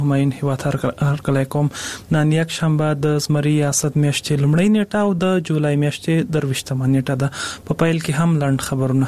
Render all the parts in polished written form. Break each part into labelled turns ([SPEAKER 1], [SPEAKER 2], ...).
[SPEAKER 1] هماین هیواد هرکلی کوم نن یک شنبه د زمری ریاست میاشتې لمړی نیټه او د جولای میاشتې 23 نیټه ده. په پیل کې هم لاند خبرونه.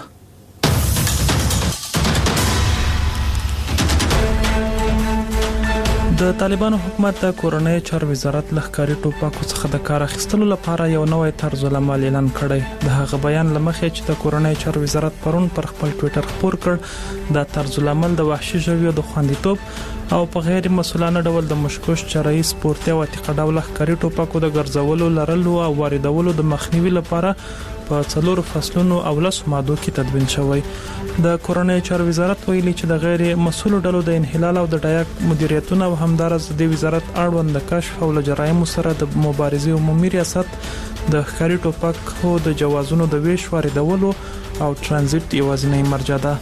[SPEAKER 1] د طالبانو حکومت د کورنۍ چارو وزارت لخکاري ټوپکو څخه د کار اخیستلو لپاره یو نوې طرز العمل اعلان کړی. د هغه بیان لمخې چې د کورنۍ چارو وزارت پرون پر خپل ټوئیټر خبر کړ د طرز العمل د وحشي ژویو د خوندیتوب او په غیر مسؤلانه ډول د مشکوک چرایي سپورتي او اتقا ډول لخکاري ټوپکو د ګرځولو لرلو او واردولو د مخنیوي لپاره په 4 فصلونو او 10 ماده کې تدوین شوی. د کورنۍ چارو وزارت ویلي چې د غیر مسؤل ډلو د انحلال او د ډایک مدیریتونه او همدارس د وزارت اړوند د کشف او جرایم سره د مبارزې عمومي ریاست د ښکاري ټوپکو د جوازونو د ویش واردولو او ترانزیت یوازینی مرجع ده.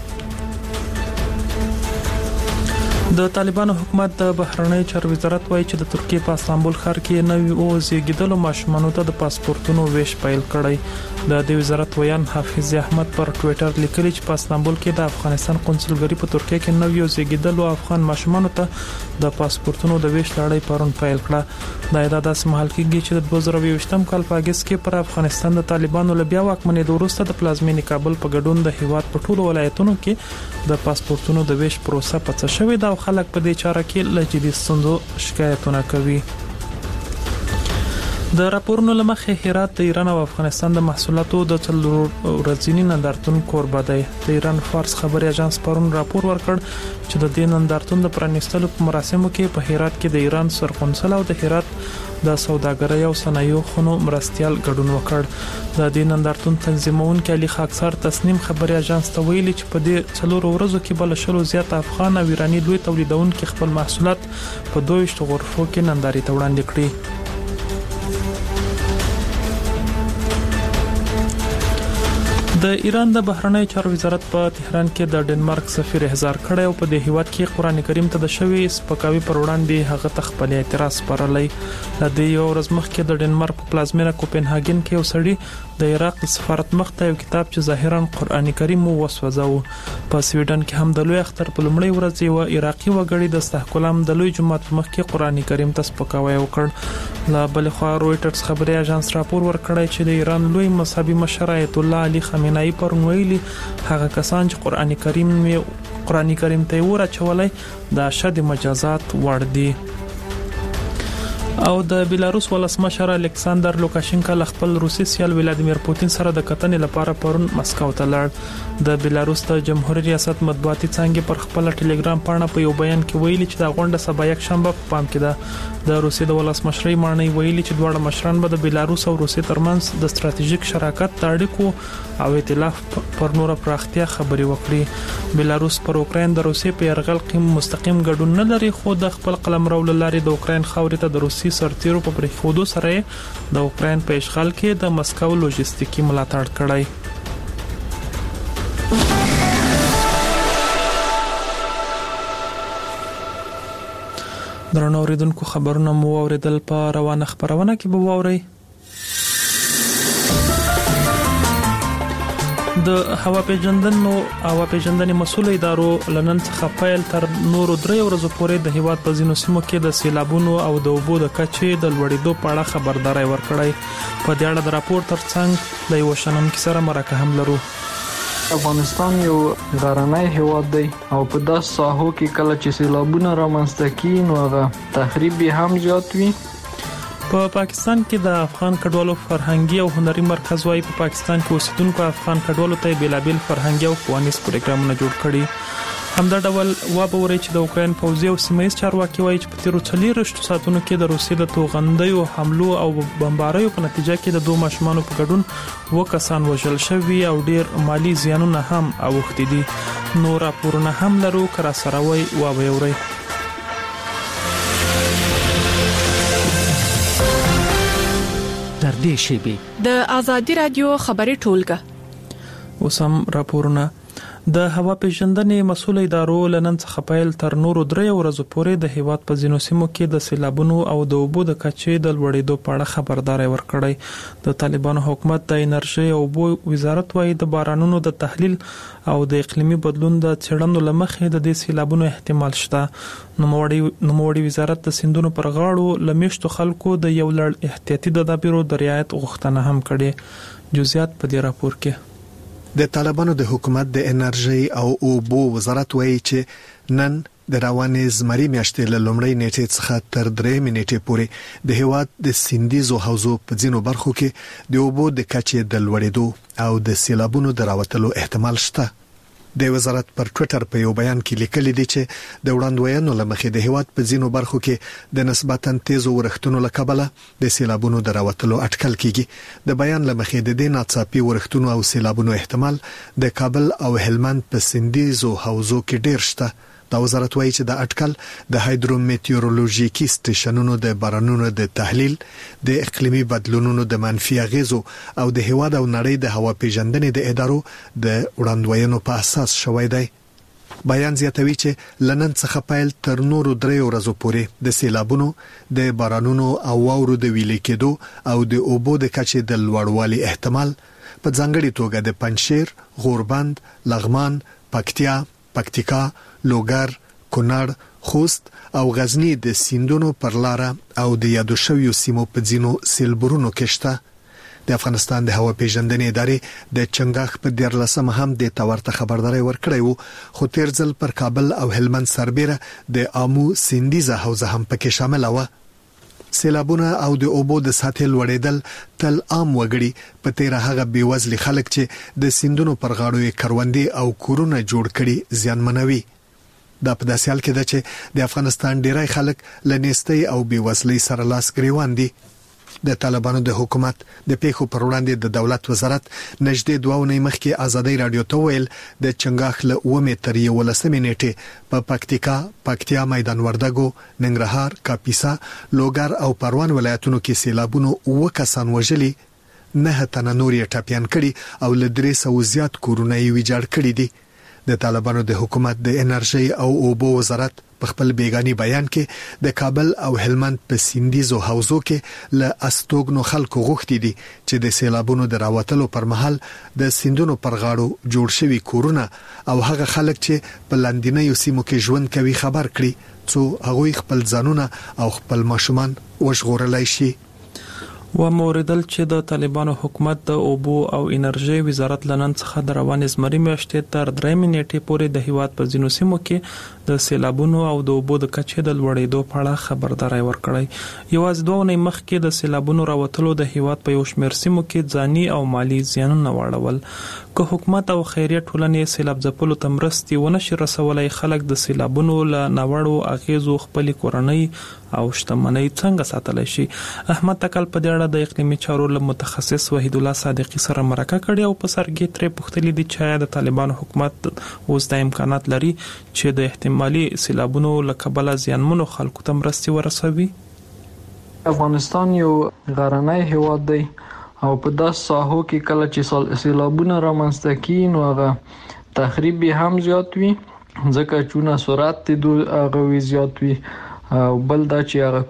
[SPEAKER 1] د طالبانو حکومت د بهرنی چارو وزارت وایي چې د ترکیه په استانبول ښار کې نوې او زیږیدلو ماشومانو ته د پاسپورتونو ویش پیل کړی. د دې وزارت ویان حافظ احمد پر ټوئیټر لیکلي چې په استانبول کې د افغانستان قونسلګری په ترکیه کې نوې او زیږیدلو افغان ماشومانو ته د پاسپورتونو د ویش لړۍ پرون پیل کړه. دا ادعا داسې مهال کېږي چې د 2020م کال په اگست کې پر افغانستان د طالبانو له بیا واکمنۍ وروسته د پلازمینې کابل په ګډون د هیواد په ټولو ولایتونو کې د پاسپورتونو د ویش پروسه پڅ شوې ده او خلک په دې چاره کې له جدي ستونزو شکایتونه کوي. د راپورونو لمخې هرات د ایران او افغانستان د محصولاتو د ورځنی نندارتون کوربه دی. د ایران فارس خبري اژانس پرون راپور ورکړ چې د دې نندارتون د پرانیستلو په مراسمو کې په هرات کې د ایران سرقونسل او د هرات د سوداګرۍ او صنایعو خونو مرستيال ګډون وکړ. د دې نندارتون تنظیمونکي علي خاکسار تسنیم خبري اژانس ته ویلي چې په دې 4 ورځو کې بل شلو زیات افغان او ایرانی لوی تولیدونکو خپل محصولات په 22 غرفو کې ننداري ته وړاندې کړي. د ایران د بهرنی چارو وزارت په تهران کې د ډنمارک سفیر احضار کړی او په دې هیواد کې قران کریم ته د شوی سپکاوي پر وړاندې هغه تخپل اعتراض پرلای. د دې یو ورځ مخکې د ډنمارک په پلازمینه کوپنهاګن کې یو سړی د عراق د سفارت مخ ته یو کتاب چې ظاهرا قران کریم وسوځاو. په سویډن کې هم د لوی اختر په لومړۍ ورځ یو عراقي وګړي د استحکام د لوی جماعت مخ کې قران کریم ته سپکاوی وکړ. لا بل خو رويټرز خبري اژانس راپور ورکړی چې د ایران لوی مذهبي مشر آیت الله علي خامنه‌ای پر ویلي هغه کسان چې قران کریم ته ورچولای د شد مجازات وړ دي. او د بیلاروس ولسمشر الکساندر لوکاشینکا خپل روسي سیال ولادیمیر پوتین سره د کتنې لپاره پرون مسکو ته لاړ. د بیلاروس د جمهوریت ریاست مطبوعاتي څنګه پر خپل ټلګرام پاڼه په یو بیان کې ویلي چې د غونډه سبا یک شنبه په پام کې ده. د روسي د ولسمشرۍ معنی ویلي چې دواړه مشران به د بیلاروس او روسي ترمنځ د ستراتیژیک شراکت د اړیکو او ائتلاف پر نور پراختیا خبري وکړي. بیلاروس پر اوکرين د روسي په يرغل کې مستقیم ګډون نه لري خو د خپل قلمرو لارې د اوکرين خاورې ته د روسي سرتیرو په پریښودو سره د اوکرين په اشغال کې د مسکو لوجستیکي ملاتړ کړی. درنو اوریدونکو خبرونه مو اوریدل په روانه خبرونه کې به ووري. د هوا پیژندنې مسؤل ادارو لنن څخه پیل تر نورو 3 ورځې پورې د هیواد په ځینو سیمو کې د سیلابونو او د اوبو د کچې د لوړېدو په اړه خبرداري ورکړی. په دې اړه د راپور ترڅنګ د یو شنونکو سره مرکه هم لرو.
[SPEAKER 2] افغانستان یو غرنی هیواد دی او په داس ساحو کې کله چې سیلابونه رامنځته کیږي نو هغه تخریب هم زیات وي.
[SPEAKER 1] په پاکستان کې د افغان کډوالو فرهنګي او هنري مرکز وايي په پاکستان کې اوسیدونکو افغان کډوالو ته بیلابل فرهنګي او ښوونیز پروګرامونه جوړ کړي. همدا ډول وابوري چې د اوکرين پوځي او سیمایي چارواکي وايي چې په تیرو 4 ساعتونو کې د روسي د توغندیو حملو او بمباریو په نتیجه کې د 2 ماشومانو په ګډون 2 کسان وژل شوي او ډیر مالی زیانونه هم اوښتي دي. نور راپورونه هم لرو کرا سره وای وابوري.
[SPEAKER 3] در دې شیبه
[SPEAKER 4] د ازادي رادیو خبري ټولګه
[SPEAKER 1] اوسم راپورونه. د هوا پیژندنې مسؤل ادارو لنن څخه پیل تر نورو 3 ورځې پورې د هیواد په ځینو سیمو کې د سیلابونو او د اوبو د کچې د لوړېدو په اړه خبرداري ورکړې. د طالبانو حکومت د انرژي او اوبو وزارت وايي د بارانونو د تحلیل او د اقلیمي بدلون د څېړنو لمخې د دې سیلابونو احتمال شته. نوموړي وزارت د سیندونو پر غاړو لمیشتو خلکو د یو لړ احتیاطي تدابیرو د رعایت غوښتنه هم کړې. جزئیات په دې راپور کې.
[SPEAKER 4] د طالبانو د حکومت د انرژي او اوبو وزارت وایي چې نن د روانې زمري میاشتې له لومړۍ نیټې څخه تر 3 نیټې پورې د هیواد د سیندیزو حوزو په ځینو برخو کې د اوبو د کچې د لوړېدو او د سیلابونو د راوتلو احتمال شته. د وزارت پر ټوئیټر په یو بیان کې لیکلي دي چې د وړاندوینو لمخې د هیواد په ځینو برخو کې د نسبتاً تیزو ورښتونو لکبله د سیلابونو د راوتلو اټکل کیږي. د بیان لمخې د دې ناڅاپي ورښتونو او سیلابونو احتمال د کابل او هلمند په سیندیزو حوزو کې ډیر شته. د وزارت وایي چې د اټکل د هایدرومیټیورولوژیکي سټیشنونو د بارانونو د تحلیل د اقلیمي بدلونونو د منفي اغیزو او د هیواد او نړۍ د هوا پیژندنې د ادارو د وړاندوینو په اساس شوی دی. بیان زیاتوي چې لنن څخه پیل تر نورو 3 ورځې پورې د سیلابونو د بارانونو او واورو د ویلې کېدو او د اوبو د کچې د لوړوالي احتمال په ځانګړي توګه د پنجشیر، غوربند، لغمان، پکتیکا، لوګر، کونړ، خوست او غزنی د سیندونو پر لار او د یادو شویو سیمو په ځینو سیلبرونو کې شته. د افغانستان د هوا پیژندنې ادارې د چنګاخ په 14 هم د تورته خبرداري ورکړې وو، خو تیر ځل پر کابل او هلمند سربېره د امو سیندیزه حوزه هم پکې شامل و. سیلابونه او د اوبو د سطح لوړېدل تل عام وګړي په تیر هغه بیوزلي خلک چې د سیندونو پر غاړو کروندې او کورونه جوړ کړي زیانمنوي. دا په داسې حال کې ده چې د افغانستان ډیری خلک لنیستي او بیوزلي سره لاس ګریوان دي. د طالبانو د حکومت د پیښو پر وړاندې د دولت وزارت نږدې 2 ونې مخکې ازادي رادیو ته ویل د چنګاخ له 9 تر 11 نیټې په پکتیا، میدان وردګو، ننګرهار، کاپیسا، لوګر او پروان ولایتونو کې سیلابونو 9 کسان وژلي، 9 تنه نور یې ټپيان کړي او له 300 زیات کورونه یې ویجاړ کړي دي. د طالبانو د حکومت د انرژي او اوبو وزارت په خپل بیگانی بیان کې د کابل او هلمند په سیندیزو حوزو کې له استوګنو خلکو غوښتي دي چې د سیلابونو د راوتلو پر مهال د سیندونو پر غاړو جوړ شوي کورونه او هغه خلک چې په لاندینیو سیمو کې ژوند کوي خبر کړي څو هغوی خپل ځانونه او خپل ماشومان وژغورلای شي.
[SPEAKER 1] و موردل چې د طالبانو حکومت د اوبو او انرژي وزارت لنن څخه د روانې زمري میاشتې تر 3 نیټې پورې د هیواد په ځینو سیمو کې د سیلابونو او د اوبو د کچې د لوړېدو په اړه خبرداري ورکړې. یوازې 2 ونې مخکې د سیلابونو راوتلو د هیواد په یو شمېر سیمو کې ځاني او مالی زیانونه واړول. که حکومت او خیریه ټولنې سیلاب ځپلو ته مرستې ونشي رسولای، خلک د سیلابونو له ناوړو اغیزو خپل کورنۍ او شتمنۍ څنګه ساتلی شي؟ احمد تکل په دې اړه د اقلیمي چارو له متخصص وحید الله صادقي سره مرکه کړې او په سرګي ترې پوښتلې دي چې د طالبانو حکومت اوس د امکانات لري چې د احتمالي سیلابونو له کبله زیانمنو خلکو ته مرستې ورسوي.
[SPEAKER 2] افغانستان یو غرنی هیواد دی او په داس ساحو کې کله چې سیلابونه رامنځته کیږي نو هغه تخریب هم زیات وي ځکه چې سرعت د هغه زیات وي او بل دا چې هغه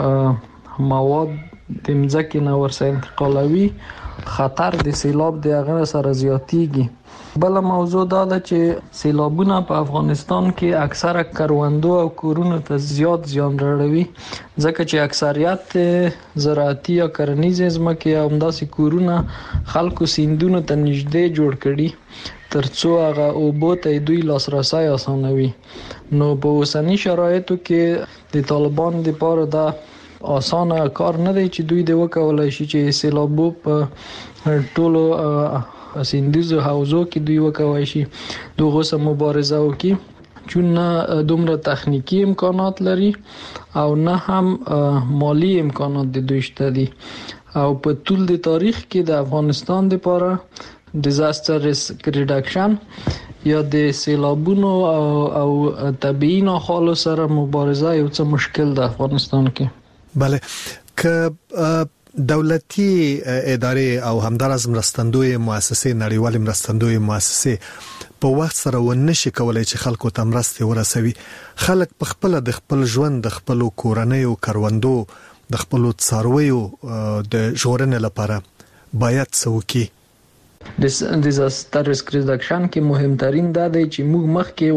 [SPEAKER 2] کوم مواد د مځکې نه ورسره انتقالوي خطر د سیلاب د هغه سره زیاتیږي. بل موضوع دا ده چې سیلابونه په افغانستان کې اکثره کروندو او کورونو ته زیات زیان رسوي ځکه چې اکثریت زراعتي یا کرنیزه ځمکې او همداسې کورونه خلکو سیندونو ته نږدې جوړ کړي ترڅو هغه اوبو ته دوی لاسرسي اسانوي. نو په اوسنی شرایطو کې د طالبان لپاره دا اسانه کار نه دی چې دوی د وکولای شي چې سیلابو په ټولو سیندیزو حوزو کې دوی وکوي شي دغه سم مبارزه وکړي چون نه دومره تخنیکی امکانات لري او نه هم مالی امکانات د دوی شته دي او په ټول د تاریخ کې د افغانستان لپاره ډیزاستر ریسک ریډکشن یا د سیلابونو او طبيعي ناخوالو سره مبارزه یو څه مشکل ده افغانستان کې.
[SPEAKER 4] بله که دولتي ادارې او همدارس مرستندوی مؤسسې نړیوال مرستندوی مؤسسې په وخت سره ونشي کولای چې خلکو ته مرسته ورسوي. خلک په خپل د خپل ژوند د خپل کورنۍ او کروندو د خپل څارویو د ژغورنې لپاره باید څوکي
[SPEAKER 2] د دیزاستر ریسک ریډکشن کې مهمترین دا دی چې موږ مخکې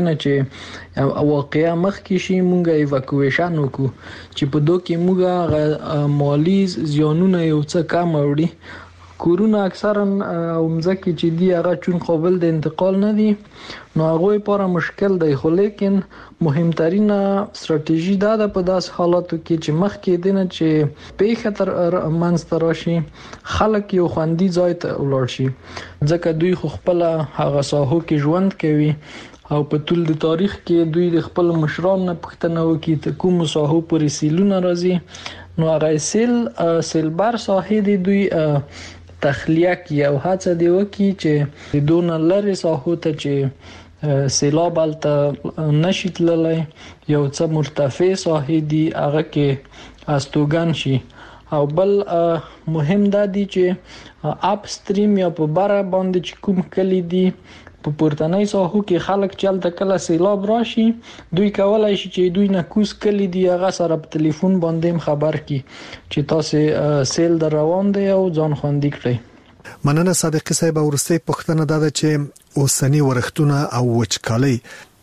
[SPEAKER 2] واقعیا مخکې شي موږ ایواکویشن وکړو چې په دوه کې موږ مالی زیانونه یو څه کم وړي. کورونه اکثرا او مزکی چې دی هغه چون قابل د انتقال نه دي نو هغه لپاره مشکل دی، خو لیکن مهمترین استراتیژي دا ده په داس حالاتو کې چې مخکې دینه چې په خطر منځ راشي خلک یو خوندي ځای ته ولاړ شي، ځکه دوی خو خپل هغه ساحو کې ژوند کوي او په ټول د تاریخ کې دوی د خپل مشران نه پوښتنه وکړي ته کوم ساحو پورې سیلونه راځي نو هغه سیلبر ساحې دی دوی تخلیه کی او هڅه دی وکي چې د دون لری ساحو ته چې سیلاب الته نشي تللی یو څه مرتفع ساحې دی هغه کې استوګن شي. او بل مهم دا دی چې اپ سټریم یا په بار باندې چې کوم کلی دی په پورتنۍ ساحو کې خلک چلته کله سیلاب راشي دوی کولای شي چې دوی نه کوس کلی دی هغه سره په ټلیفون باندې خبر کی چې تاسو سیل در روان دی او ځان خوندي کړئ.
[SPEAKER 4] مننه صادقي صاحب. ورسته پښتنه دا چې اوسنی ورښتونه او وچکالي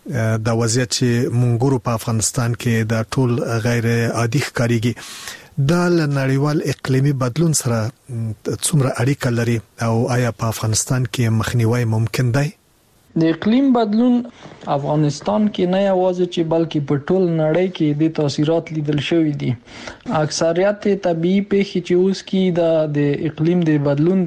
[SPEAKER 4] د وضعیت چې مونږ په افغانستان کې د ټول غیر عادي ښکاریږي د نړیوال اقلیمي بدلون سره څومره اړیکه لري او آیا په افغانستان کې مخنیوي ممکن دی؟
[SPEAKER 2] د اقلیم بدلون افغانستان کې نه یوازې چې بلکې په ټول نړۍ کې د تاثیرات لیدل شوې دي. اکثریت طبيعي پیښې چې اوس کې د اقلیم د بدلون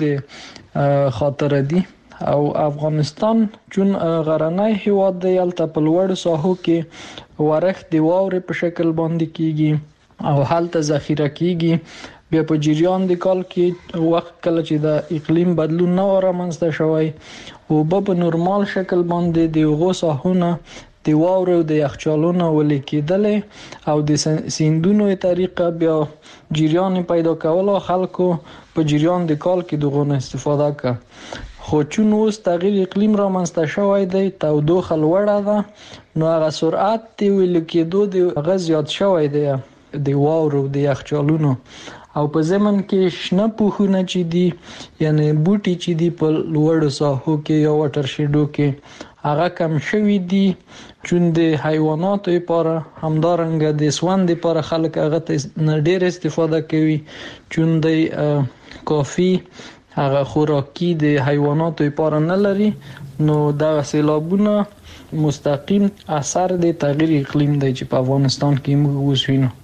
[SPEAKER 2] د خاطر دي او افغانستان چون غرنی هیواد دی الته په لوړ ساحو کې ورښت د واورې په شکل باندې کیږي او هلته ذخیره کیږي. بیا په جریان د کال کې وخت کله چې د اقلیم بدلون نه رامنځته شوی او په نورمال شکل باندې د غو ساحونه د واورو د یخچالونو ولې کېدل او د سیندونو طریقه بیا جریان پیدا کول او خلکو په جریان د کال کې دغه استفاده کړه. خو چون اوس تغییر اقلیم رامنځته شوی دی تودوخه لوړه ده نو هغه سرعت دی ویل کېدو د غاز زیات شوی دی د واورو د یخچالونو او په زمن کې شنه پوښونه چې دي یعنی بوټي چې دي په لوړ ساحو کې یا واټر شیډو کې هغه کم شوی دي چون د حیواناتو لپاره همدارنګه د سوند لپاره خلک هغه ته ډېر استفاده کوي چون د کافي هغه خوراکي د حیواناتو لپاره نه لري نو دا سیلابونه مستقیم اثر د تغییر اقلیم دی چې په افغانستان کې موږ وسوینو.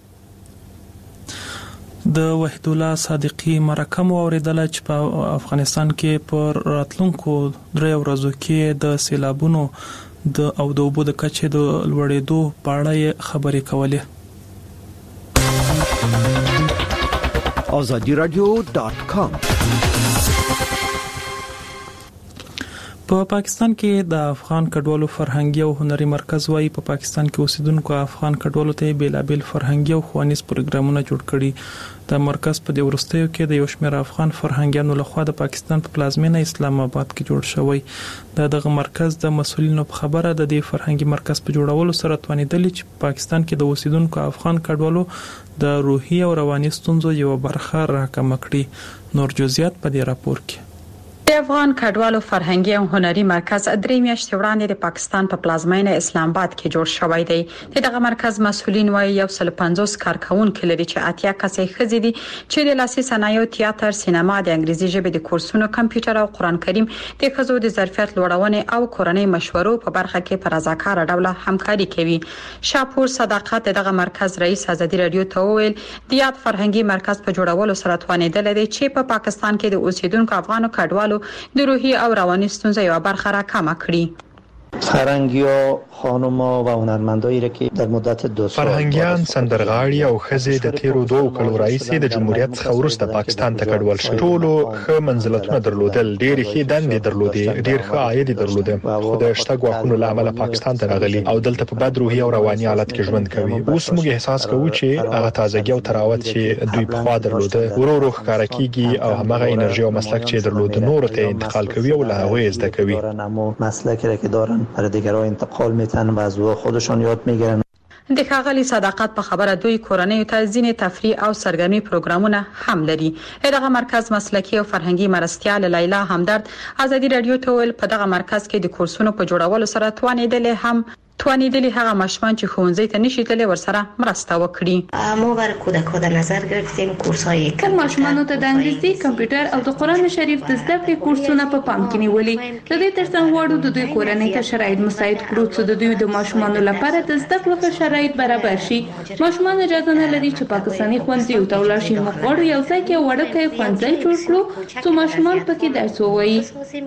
[SPEAKER 1] د وحید الله صادقي مرکه مو اوریدله چې په افغانستان کې پر راتلونکو 3 ورځو کې د سیلابونو او د اوبو د کچې د لوړېدو په اړه خبرې کولې.
[SPEAKER 3] azadiradio.com
[SPEAKER 1] په پاکستان کې د افغان کډوالو فرهنګي او هنري مرکز وايي په پاکستان کې اوسیدونکو افغان کډوالو ته بیلابل فرهنګي او ښوونیز پروګرامونه جوړ کړي. د مرکز په د ورستیو کې د یو شمېر افغان فرهنګیانو لخوا د پاکستان په پلازمینه اسلام آباد کې جوړ شوی. دغه مرکز د مسولینو په خبره د دې فرهنګي مرکز په جوړولو سره توانیدلی چې په پاکستان کې د اوسیدونکو افغان کډوالو د روحي او رواني ستونزو یو برخه راکمه کړي. نور جزئیات په دې راپور کې.
[SPEAKER 5] د افغان کډوالو فرهنګي او هنري مرکز 3 میاشتې وړاندې د پاکستان په پلازمینه اسلام آباد کې جوړ شوی دی. دغه مرکز مسولین وايي 150 کارکونکو لري چې 80 کسې خزې دي چې د لاسي صنایعو، تیاتر، سینما، د انګریزي ژبې د کورسونو، کمپیوټر او قران کریم د خزو د ظرفیت لوړونې او کورنۍ مشورو په برخه کې پر رضاکار ډول همکاري کوي. شاپور صداقت دغه مرکز رئیس ازادي رادیو ته ویل د یاد فرهنګي مرکز په جوړولو سره توانیدل دي چې په پاکستان کې د اوسیدونکو افغان کډوالو د روحي او رواني ستونزو یو برخه را کمه کړي.
[SPEAKER 6] فرهنگیا خانم‌ها و هنرمندایی را که در مدت 2 سال
[SPEAKER 7] فرهنګیان سندرغاړي او ښځې د تیرو 2 کلو راهیسې د جمهوریت څخه وروسته پاکستان ته کډوال شوي. ټولو ښه منزلتونه درلودل، ډېرې ښې دندې درلودې، ډېر ښه عاید درلوده، خو د شته ګواښونو له امله پاکستان ته راغلي او دلته په بد روحي او رواني حالت کې ژوند کوي. اوس موږ احساس کوو چې هغه تازګي او تراوت چې دوی په خوا درلوده ورو ورو ښکارا کیږي او همغه انرژي او مسلک چې درلوده نور ته انتقال کوي او له هغه زده کوي.
[SPEAKER 6] مسلکی را که دارن برای دیگران انتقال میتن و از خودشون یاد میگیرن.
[SPEAKER 5] د ښاغلي صداقت په خبره دوی کورنۍ ته ځینې تفریح او سرګرمي پروګرامونه هم لري. دغه مرکز مسلکي او فرهنګي مرستيال لیلا همدرد ازادي رادیو ته ویل په دغه مرکز کې د کورسونو په جوړولو سره توانیدلې هغه ماشومان چې ښوونځي ته نشي تللی ورسره مرسته وکړي.
[SPEAKER 8] ما برای کودکان در نظر گرفتیم کورس‌های
[SPEAKER 9] که ماشومانو ته د انګلیسي، کمپیوټر او د قرآن شریف د زده کړې کورسونه په پام کې نیولي. د دې ترڅنګ غواړو د دوی کورنۍ ته شرایط مساعد کړو چې د دوی د ماشومانو لپاره د زده کړو شرایط برابر شي. ماشومان اجازه نه لري چې پاکستاني ښوونځیو ته ولاړ شي. موږ غواړو یو ځای کې وړوکی ښوونځی جوړ کړو چې ماشومان پکې درس ووایي.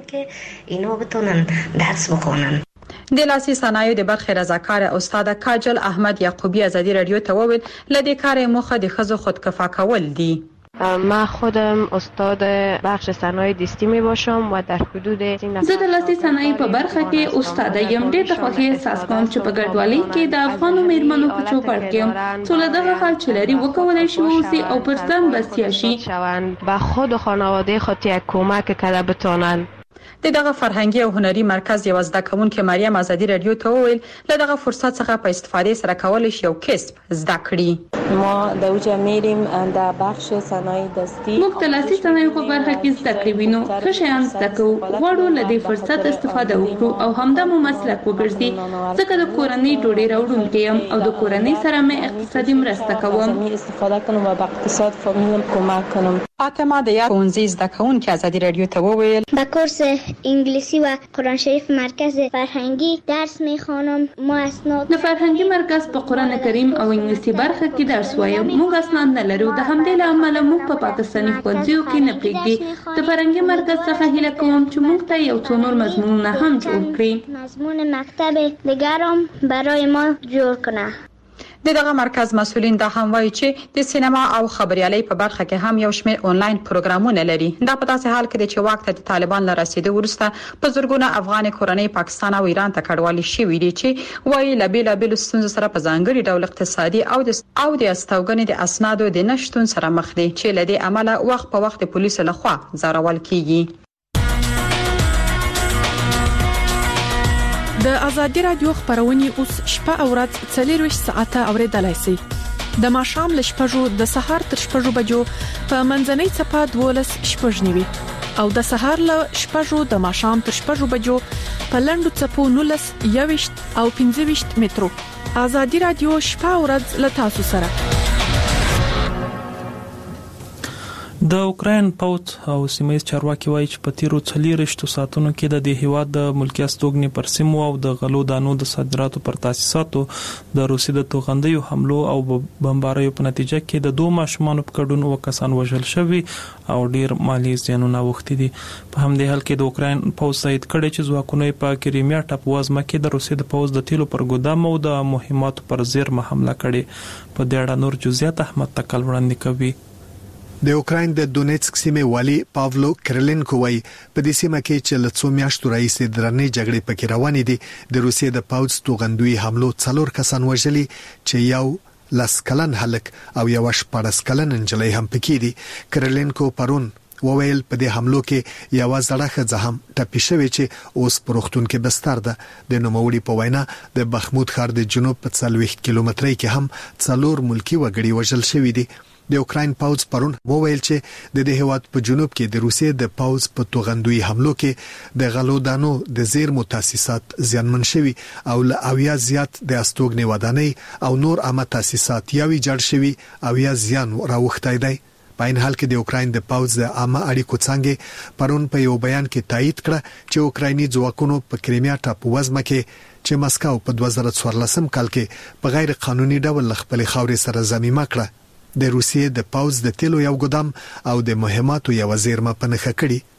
[SPEAKER 8] اینا بتونن درس بخونن.
[SPEAKER 5] د لاسي صنایعو د برخې رضاکار استاد کاجل احمد یعقوبی ازادي رادیو ته وویل لدې کار موخه د ښځو خودکفا کول دي.
[SPEAKER 10] ما خودم استاد بخش صنایع دستی می باشم و در حدود
[SPEAKER 9] زه د لاسي صنایع په برخه کې استاد یم. ډېر خوښي احساس کوم چې په ګډوالۍ کې د افغانو میرمنو په چوکاټ کې یم څو له دغه حال چې لري وکولای شي اوسي او پر ځان بسیا شي
[SPEAKER 10] به خود و خانواده خود یک کمک کرده بتونن.
[SPEAKER 5] دغه فرهنګي او هنري مرکز یو زده کوونکې مریم ازادي رادیو ته وویل له دغه فرصت څخه په استفاده سره کولای شي یو کسب زده کړي.
[SPEAKER 11] ما در اوجا میریم در بخش صنایع دستی.
[SPEAKER 9] موږ د لاسي صنایعو په برخه کې زده کړې وینو. ښه شیان زده کوو. غواړو له دې فرصت استفاده وکړو او همدا مو مسلک وګرځي. ځکه د کورنۍ ډوډۍ راوړونکې یم او د کورنۍ سره مې اقتصادي مرسته کوم.
[SPEAKER 11] استفاده کنم و به اقتصاد فامیلم کمک کنم.
[SPEAKER 5] فاطمه د یاد ښوونځي زده کوونکې ازادي رادیو ته وویل
[SPEAKER 12] با کورس انگلیسی و قرآن شریف مرکز فرهنگی درس میخوانم. ما اسناد
[SPEAKER 9] د فرهنګي مرکز په قرآن کریم او انګلیسي برخه کې درس وایم. موږ اسناد نه لرو. د همدې له امله موږ په پاکستاني ښوونځیو کې نه پریږدي. د فرهنګي مرکز څخه هیله کوم چې موږ ته یو څو نور مضمونونه هم جوړ کړي.
[SPEAKER 12] مضمون مکتب دیگرم برای ما جوړ کنه.
[SPEAKER 5] دغه مرکز مسؤلین دا هم وایي چې د سینما او خبريالۍ په برخه کې هم یو شمېر آنلاین پروګرامونه لري. دا په داسې حال کې چې واک ته د طالبان له رسیدو وروسته په زورګونه افغان کورنۍ پاکستان او ایران ته کډوالي شوې دي چې وایي لبیل ستونزو سره په ځانګړي ډول اقتصادي او د استوګنې د اسنادو د نشټون سره مخ دي چې لدې عمله وخت په وخت د پولیسو لخوا ځارول کیږي.
[SPEAKER 13] د ازادي رادیو خبرونه اوس شپه او ورځ 24 ساعته اوریدلای شئ. د ماښام ل شپږو د سهار تر شپږو بجو په منځنۍ چپه 12 شپږنیوي او د سهار ل شپږو د ماښام تر شپږو بجو په لندو چپو 19 21 او 25 مترو. ازادي رادیو شپه او ورځ ل تاسو سره.
[SPEAKER 1] د اوکراین پوت او سیمایي چارواکي وایي چې په تیرو 40 ساعتونو کې د هیواد د ملکی استوګنې پر سیمو او د غلو دانو د صادراتو پر تاسیساتو د روسي د توغندیو حملو او بمباریو په نتیجه کې د 2 ماشومانو په ګډون وکسان وژل شوي او ډیر مالی زیانونه وختي دي. په همدې حال کې د اوکراین پوت تایید کړي چې ځواکونه په کریمیا ټاپوازمه کې د روسي د پوز د تیلو پر ګودام او د مهماتو پر زیرمه حمله کړې. په دې اړه نور جزئیات احمد تکل وړاندې کوي.
[SPEAKER 4] د اوکراین د دونیټسک سیمې والی پاولو کرلینکو وایي په دې سیمه کې چې له 2 میاشتو راهیسې درنې جګړې پکې روانې دي. د روسیې د پوز توغندوی حملو 4 کسان وژلي چې یو لسکلن هلک او یو 14 کلن نجلۍ هم پکې دي. کرلینکو پرون وویل په دې حملو کې یو زړه ښځه هم ټپي شوې چې اوس په روغتون کې بستر ده. د نوموړي په وینا د بخمود ښار د جنوب په 40 کیلومترۍ کې هم 4 ملکی وګړي وژل شوي دي. د اوکراین پوز پرون وویل چې د هیواد په جنوب کې د روسیې د پوز په توغندوی حملو کې د غلو دانو د زیرمو تاسیسات زیانمن شوي او له اویا زیات د استوګنې ودانۍ او نور عامه تاسیسات یوي جوړ شوي او یا زیان راوښتای دی. په این حال کې د اوکراین د پوز د عامه اړیکو څنګه پرون په یو بیان کې تایید کړ چې اوکرایني ځواکونو په کریمیا ټاپوازمه کې چې مسکو په 2014 کال کې په غیر قانوني ډول خپل خاورې سره ضمیمه کړه. د روسیې د پوز د تیلو یو ګدام او د مهماتو یو زیرمه په نخښه کړي.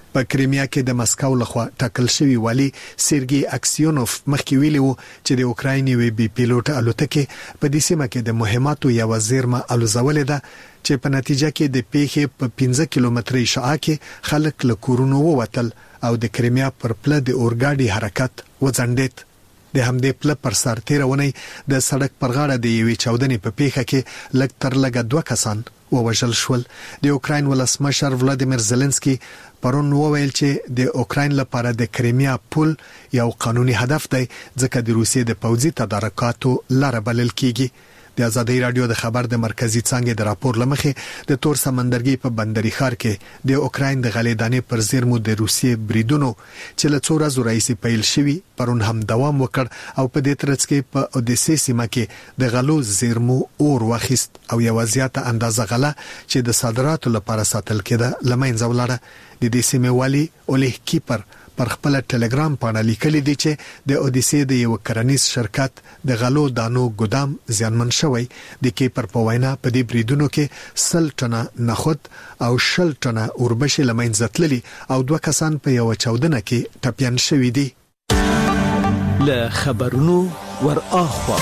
[SPEAKER 4] په کریمیا کې د مسکو لخوا ټاکل شوی والی سرګي اکسیونوف مخکې ویلي وو چې د اوکراین وی بي پیلوټ الوتکه په دې سیمه کې د مهماتو یا وزیرمه الوزول ده چې په نتیجه کې د پیښې په 15 کیلومتري شعاع کې خلک له کورونو ووتل او د کریمیا پر پله د اورګاډي حرکت وځنډید. د همدې پله پر سر تیرونی د سړک پر غاړه د یوې چاودنې په پیښه کې لږ تر لږه 2 کسان ووژل شول. د اوکراین ولسمشر ولادیمیر زيلنسکي پرون وویل چې د اوکراین لپاره د کریمیا پل یو قانوني هدف دی ځکه د روسیې د پوځي تدارکاتو لاره بلل کیږي. د ازادي رادیو د خبر د مرکزی څنګه د راپور لمخې د تور سمندرګي په بندري ښار کې د اوکراین د غلیدانې پر زیرمو د روسیې بریدونو چې له 4 ورځې راهیسې پیل شوی پرون هم دوام وکړ او په دې ترڅ کې په اودیسې سیمه کې د غلو زیرمو اور واخیست او یو زیاته اندازه غله چې د صادراتو لپاره ساتل کېده لمنځه ولاړه. د دې سیمې والی اولیه کیپر پر خپل ټلګرام باندې لیکلي دي چې د اودیسې د یو کرنیز شرکت د غلو دانو ګدام زیانمن شوی. د کیپر په وینا په دې بریدونو کې 100 ټنه نخود او 100 ټنه اوربشې لمنځه تللي او 2 کسان په یو چاودنه کې ټپيان شوي دي.
[SPEAKER 3] له خبرونو ور اخوا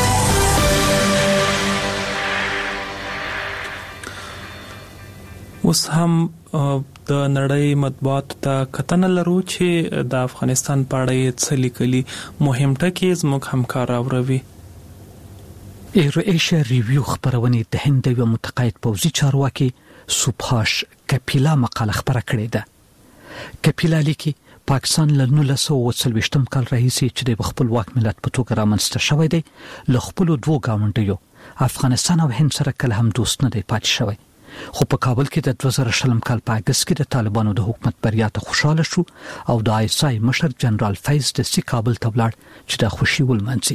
[SPEAKER 1] اوس هم د نړۍ مطبوعات ته کتنه لرو چې د افغانستان په اړه څه لیکلي. مهم ټکي زموږ همکار اوروي.
[SPEAKER 3] ایرو ایشیا ریویو خبرونه د هند یو متقاعد پوځي چارواکي سوبهاش کپیلا مقاله خبره کړې ده. کپیلا لیکي پاکستان له 1940 کال راهیسې چې د خپلواک ملت په توګه رامنځته شوی دی له خپل دوه گاونډیو افغانستان او هند سره کله هم دوست نه دی پاتې شوی. خو په کابل کې د 2000 کال په اگست کې د طالبانو د حکومت بریا ته خوشاله شو او د آیسای مشر جنرال فیض د سی کابل ته ولاړ چې د خوشي ولمنځي.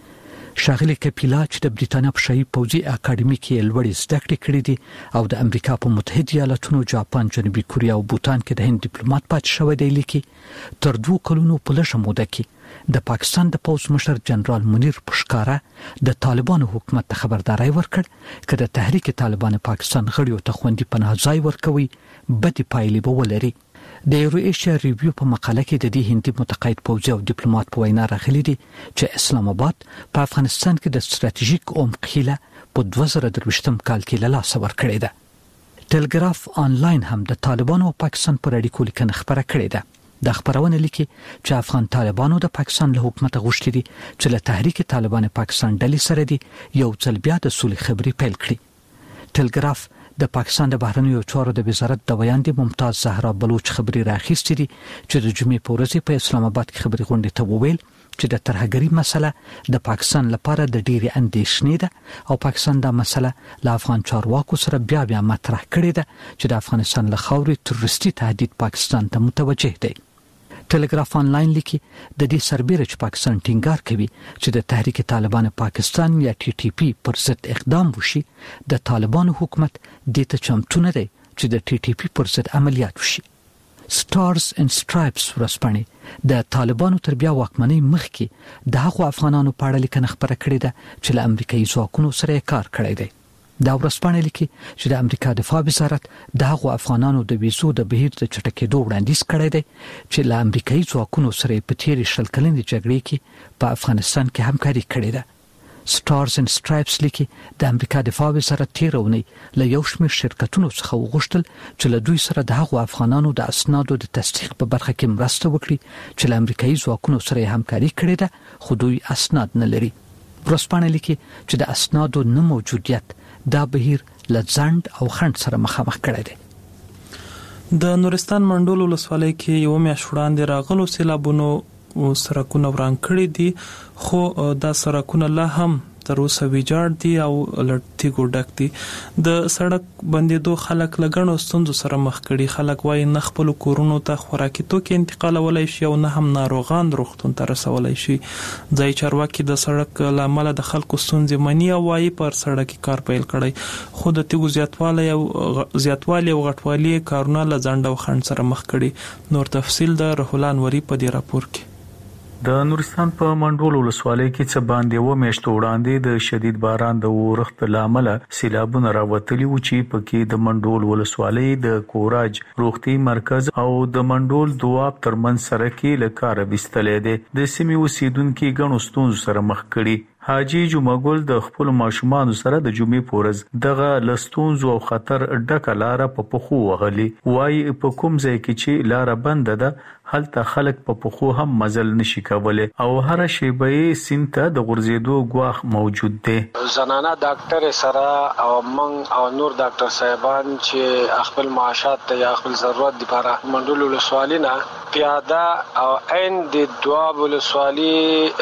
[SPEAKER 3] شاغلی کپیلا چې د بریټانیا په شاهي پوځي اکاډمي کې لوړې زده کړې کړې دي او د امریکا په متحده ایالاتونو، جاپان، جنوبي کوریا او بوتان کې د هند ډیپلوماټ پاتې شوی دی. لیکي تر 2 کلونو په لږه موده کې د پاکستان د پوځ مشر جنرال منیر پشکاره د طالبانو حکومت ته خبرداري ورکړ چې د تحریک طالبان پاکستان غړیو ته خوندي پناه ځای ورکوي بدی پایلې به ولري. د ایرو ایشیا ریویو په مقاله کې د دې هندي متقاعد پوځي او ډیپلوماټ په وینا راغلي دي چې اسلام آباد په افغانستان کې د ستراتیژیک عمق هیله په 2023 کال کې له لاسه ورکړې ده. ټلګراف آنلاین هم د طالبانو او پاکستان پر اړیکو لیکنه خبره کړې ده. د خبرونه لیکي چې افغان طالبانو د پاکستان له حکومت غوښتي دي چې له تحریک طالبان پاکستان ډلې سره دي یو ځل بیا د صلح خبري پیل کړي. ټلګراف د پاکستان د بهرنیو چارو د وزارت د ویاندې ممتاز زهرا بلوچ خبري راخیستې دي چې د جمعې په ورځ په اسلام آباد کې خبري غونډه ته وویل چې د ترهګری مسله د پاکستان لپاره د ډېری اندېښنې ده او پاکستان دا مسله له افغان چارواکو سره بیا مطرح کړې ده چې د افغانستان له خاورې تروریستي تهدید پاکستان ته متوجه دی. ټلګراف آنلاین لیکي د دې سربېره چې پاکستان ټینګار کوي چې د تحریک طالبان پاکستان یا ټي ټي پی پر ضد اقدام وشي، د طالبانو حکومت د ته چمتو نه دی چې د ټي ټي پی پر ضد عملیات وشي. سټارز اینڈ سټرایپس ورسپانې د طالبانو تر بیا واکمنۍ مخکې د هغو افغانانو په اړه لیکنه خبره کړې ده چې له امریکایي ځواکونو سره کار کړی دی. دا ورسپانې لیکي چې د امریکا دفاع وزارت د هغو افغانانو د ویزو د بهیر د چټکېدو وړاندیز کړی دی چې له امریکایي ځواکونو سره په تیرې 20 کلنې جګړې کې په افغانستان کې همکاري کړې ده. سټارز اینڈ سټرایپس لیکي د امریکا دفاع وزارت تیرونی له یو شمېر شرکتونو څخه وغوښتل چې له دوی سره د هغو افغانانو د اسنادو د تصدیق په برخه کې مرسته وکړي چې له امریکایي ځواکونو سره همکاري کړې ده خو دوی اسناد نه لري. ورسپانې لیکي چې د اسنادو نه موجودیت دا بهیر لځند او خند سره مخامخ کړی دی.
[SPEAKER 1] د نورستان منډول ولسوالۍ کې یو میاشت وړاندې راغلو سیلابونو سرکونه وران کړی دي خو دا سرکونه لا هم تر اوسه ویجاړ دي او لړتي ګډک دي. د سړک بندیدو خلک لګڼو ستونزو سره مخ کړي. خلک وايي نه خپل کورونو ته خوراکي توکي انتقالولای شي او نه هم ناروغان روغتون ته رسولای شي. ځای چارواکي د سړک لامل د خلکو ستونزې مني او وايي پر سړک کار پیل کړي خو د تیګو زیاتوالی او غټوالی کارونه لزند او خند سره مخ کړي. نور تفصیل د رحولان وری په دې راپور کې.
[SPEAKER 14] د نورستان په منډول ولسوالۍ کې څه باندې و میاشتو وړاندې د شدید باران د ورښت لامل سیلابونه راوتلي و چې پکې د منډول ولسوالۍ د کوراج روغتي مرکز او د منډول دواب ترمن سره له کار وستلې ده د سیمې اوسیدونکو غنو ستونزو سره مخ کړي. حاجی جمعګل د خپل ماشومان سره د جمعې پورز دغه لستونزو او خطر ډکه لار په پخو وهلي وای په کوم ځای کې چې لار بند ده هلته خلک په پخو هم مزل نشي کولای او هر شی به سینته د غرزیدو غواخ موجود دی.
[SPEAKER 15] زنانه ډاکټر سره او من او نور ډاکټر صاحبان چې خپل معاشات ته یا خپل ضرورت لپاره منډول ولسوالۍ نه پیاده او عین د دواب ولسوالۍ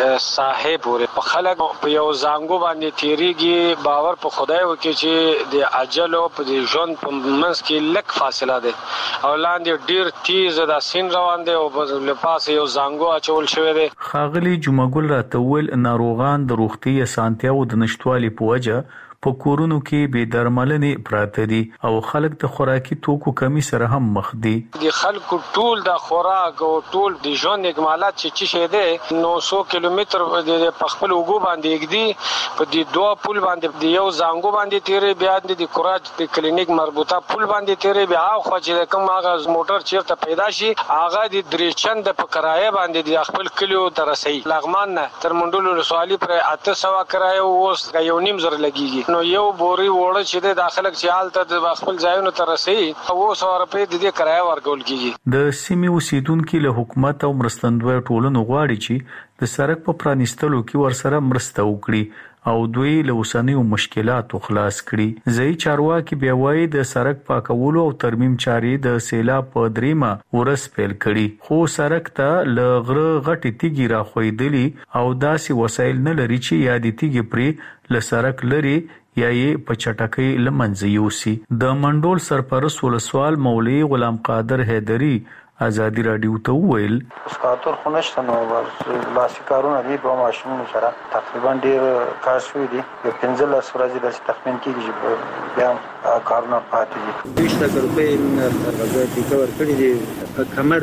[SPEAKER 15] صاحب ور په خلک په یو زنګو باندې تیریږي باور په خدای وکړي چې د اجل او په ژوند په منځ کې لک فاصله ده او لاندې ډیر تیز د سین روان دي او په لپاسه یو زنګو اچول شوی دی.
[SPEAKER 14] خاغلی جمعګل راته ویل ناروغان د روغتي اسانتیا او د نشټوالي په وجه په کورونو کې به درملنې پراته دي او خلک د خوراکي توکو کمی سره هم مخ دي.
[SPEAKER 15] د خلکو ټول د خوراک او ټول د ژوند اکمالات چې شه ده 900 کیلومتر د خپل وګو باندې کېږي په دې دوه پل باندې د یو زنګو باندې تیرې بیا د کوراج د کلینیک مربوطه پل باندې تیرې بیا خو چې کوم هغه موټر چیرته پیدا شي هغه د درېچند په کرایه باندې د خپل کلیو ترسي لغمان تر منډول ولسوالۍ پر 800 کرایه اوس یو نیم زر لګيږي نو یو بوري وړه چې د داخله کې حالت د خپل ځایونو ترسي او 100 روپے د دې کرایه ورکول کیږي.
[SPEAKER 14] د سیمې اوسیدونکو له حکومت او مرستندوی ټولنو غواړي چې د سړک په پرانیستلو کې ورسره مرسته وکړي او دوی له اوسنیو مشکلاتو خلاص کړي. ځای چارواکي بیا وایي د سړک پاکولو او ترمیم چارې د سیلاب په دریمه ورس پیل کړي خو سړک ته له غره غټي تیږي راخویدلي او داسې وسایل نه لري چې یادې تیږي پرې له سړک لري یا یې په چټکۍ لمنځه یوسي. د منډول سرپرست ولسوال مولوی غلام قادر حیدری ازادي رادیو ته ویل
[SPEAKER 6] اسکاتور خنشته نو لاسي کارونه دی په ماشوم سره تقریبا ډیر کار شوی دی په 15 ورځې د تخمین کېږي بیا کارونه پاتې دي 20 روپۍ راځي ټیکور کړی دی کمر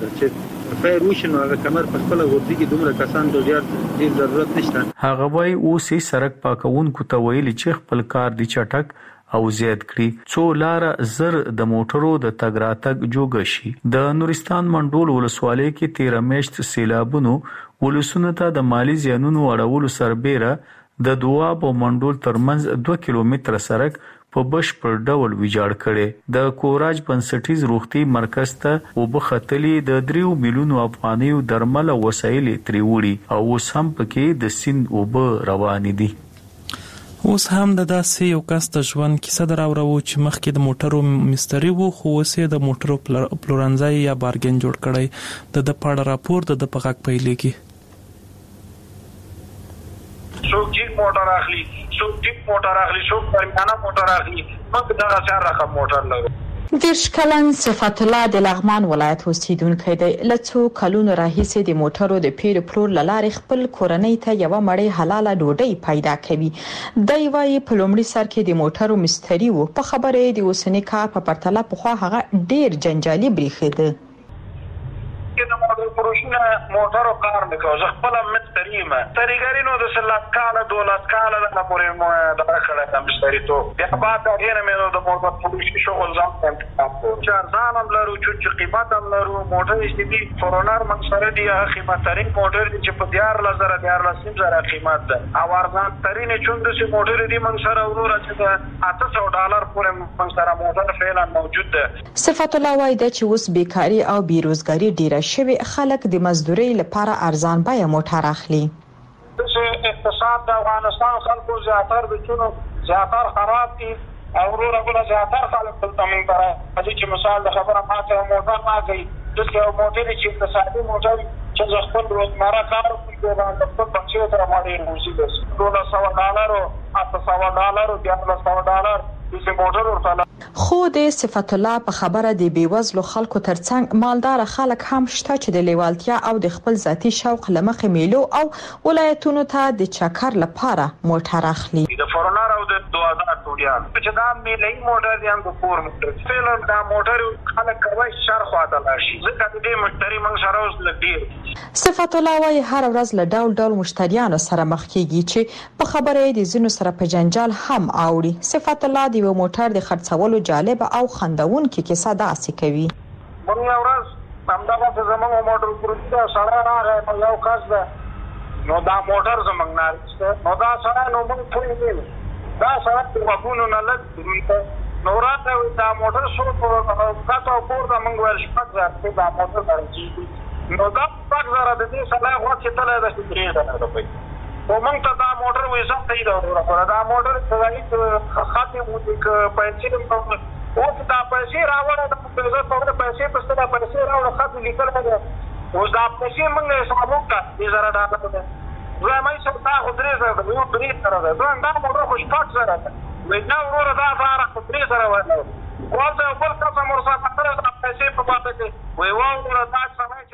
[SPEAKER 6] چې په روشنو هغه کمر په خپل ورځي کې دومره کسان ته ډیر ضرورت نشته.
[SPEAKER 14] هغه وای اوسې سړک پاکونکو ته ویل چې خپل کار دی چټک او زیات کړي څو لار زر د موټرو د تګ راتګ جوګ شي. د نورستان منډول ولسوالۍ کې 13 میاشت سیلابونو ولسونو ته د مالی زیانونو اړولو سربېره د دواب او منډول ترمنځ 2 کیلومتره سړک په بشپړ ډول ویجاړ کړي. د کوراج بنسټیز روغتي مرکز ته وبختلی د 3 میلیونو افغانیو درمل او وسایل تریوړي او اوس هم پکې د سیند وب روان دي.
[SPEAKER 1] اوس هم د داسې یو کس د ژوند کیسه دراوړو چې مخکې د موټرو مستری وو خو اوس یې د موټرو پلورنځي یا بارګین جوړ کړی. د پاړه راپور د پغاک پیلې کې
[SPEAKER 16] څوک جیپ موټر اخلي څوک پرمانه موټر اخلي موږ دا څه رقم موټر لرو.
[SPEAKER 5] دیرش کلن صفت الله د لغمان ولایت اوسیدونکی دی. له څو کلونو راهیسې د موټرو د پیر پلور لارې خپل کورنۍ ته یو مړی حلاله ډوډۍ پیدا کوي. دی وايي په لومړي سر کې د موټرو مستری وو په خبره د اوسنی کار په پرتله پخوا هغه ډیر جنجالي بریښېده.
[SPEAKER 16] د موټر پروشنه موټرو کار نکوه زه خپل مستری ما طریقاري نو د سلات کاله دولت کاله د پورې مو د کړه د مستری ته بیا بعد دا غیر مې د موټر پروشنه شغل ځم چې ارزان هم لرو چې قیمت هم لرو موټر دې فورونر منصره دی قیمت ترين موټر چې په 14000 قیمت ده او ارزان ترين چون د موټر دې منصره ورور چې $800 پورې منصره موټر فعلا موجود ده.
[SPEAKER 5] صفت الله وايي چې اوس بیکاری او بیروزګاری ډیره شوی خلک د مزدوري لپاره ارزان بیه موټر اخلي.
[SPEAKER 16] اقتصاد د افغانستان خلکو زیاتر خراب دي او ورغله زیاتر خلک په تمن برا چې مثال د خبره ماته موټر ما کوي د یو موټر چې اقتصادي موټر چې خپل روزمره کار کوي د خپل بچو تر باندې موزي $100 $800
[SPEAKER 5] خو د صفت الله په خبره د بیوزلو خلکو ترڅنګ مالدار خلک هم شته چې د لیوالتیا او د خپل ذاتی شوق لمخې میلو او ولایتونو ته د چکر لپاره موټر اخلي.
[SPEAKER 16] د فورنر او د دوادار موټریان چې دا ملي موټر دي د کور موټر فعلا دا موټر خلک کوي شر خواته لاشي ځکه دې مشتری موږ سره اوس لګي
[SPEAKER 5] صفات الله وايي هر ورځ له ډول مشتریانو سره مخ کیږي چې په خبره د زینو سره په جنجال هم اوړي صفات الله د یو موټر د خرڅولو جالب او خندون کې کیسه داسې کوي
[SPEAKER 16] موږ ورځ همدغه زموږ موټر پروسه سره راغی یو کس ده نو دا موټر زمنګ نه نو دا سره نو موږ ټول دا سره په وګونو نه لګ نو راته دا موټر شو په کاته پور دا موږ ور شپږ دا موټر درځي نو دا پاک زره د دې سره وخت ته له دې درې نه راځي او موږ ته دا موټر وې ځم ته دا موټر څنګه خاطه مو دې پیسې او دا پیسې راوړل د پیسې په ستاره پیسې راوړل خاطه لیکل نه اوس دا پیسې موږ حساب وکړه دې زره دا زه مې څه تا خو درې زره یو درې سره ده دا موټر خو شپږ سره ده وې نو ورور دا زاره خو درې سره وایي ورته بل څه مرسته کړل دا پیسې په پاتې وې واو دا څه